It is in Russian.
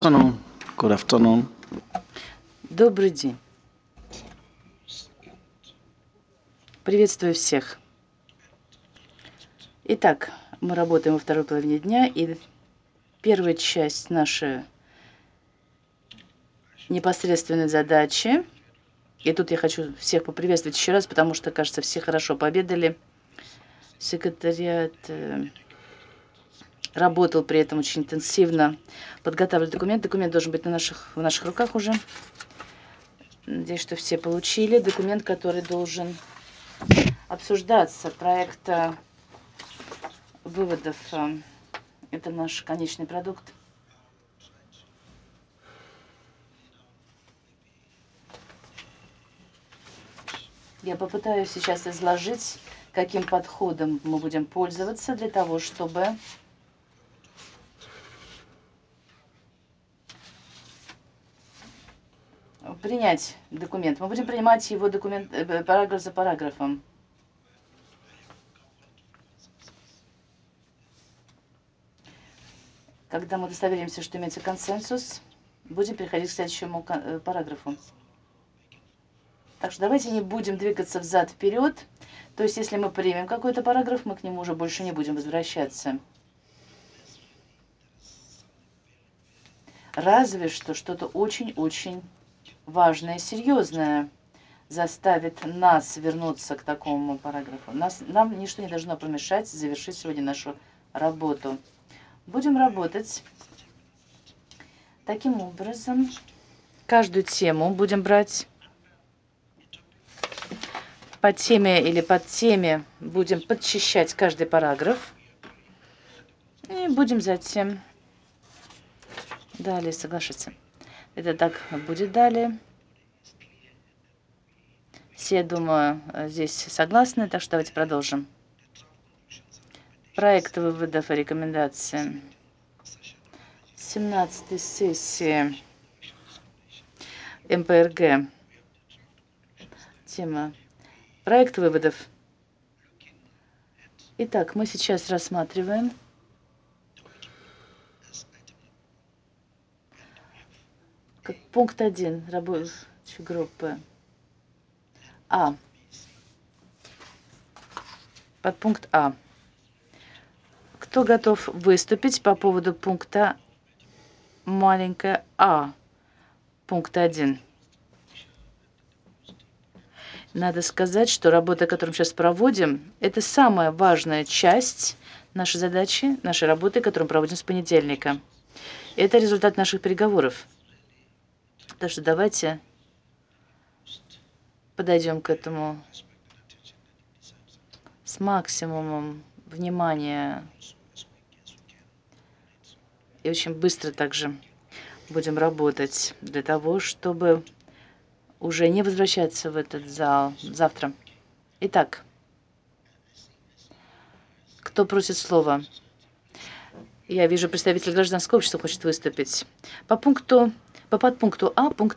Afternoon. Good afternoon. Добрый день. Приветствую всех. Итак, мы работаем во второй половине дня, и первая часть нашей непосредственной задачи. И тут я хочу всех поприветствовать еще раз, потому что, кажется, все хорошо пообедали. Секретариат работал при этом очень интенсивно, подготавливал документ. Документ должен быть в наших руках уже. Надеюсь, что все получили документ, который должен обсуждаться. Проект выводов. Это наш конечный продукт. Я попытаюсь сейчас изложить, каким подходом мы будем пользоваться для того, чтобы принять документ. Мы будем принимать его параграф за параграфом. Когда мы удостоверимся, что имеется консенсус, будем переходить к следующему параграфу. Так что давайте не будем двигаться взад-вперед. То есть, если мы примем какой-то параграф, мы к нему уже больше не будем возвращаться. Разве что что-то очень-очень важное и серьезное заставит нас вернуться к такому параграфу. Нам ничто не должно помешать завершить сегодня нашу работу. Будем работать таким образом. Каждую тему будем брать. По теме или под теме будем подчищать каждый параграф. И будем затем далее соглашаться. Это так будет далее. Все, думаю, здесь согласны, так что давайте продолжим. Проект выводов и рекомендаций 17-й сессии МПРГ. Тема проект выводов. Итак, мы сейчас рассматриваем как пункт 1 рабочей группы А. Подпункт А. Кто готов выступить по поводу пункта маленькое А? Пункт 1. Надо сказать, что работа, которую мы сейчас проводим, это самая важная часть нашей задачи, нашей работы, которую мы проводим с понедельника. Это результат наших переговоров. Так что давайте подойдем к этому с максимумом внимания. И очень быстро также будем работать для того, чтобы уже не возвращаться в этот зал завтра. Итак, кто просит слова? Я вижу, представитель гражданского общества хочет выступить. По подпункту А, пункт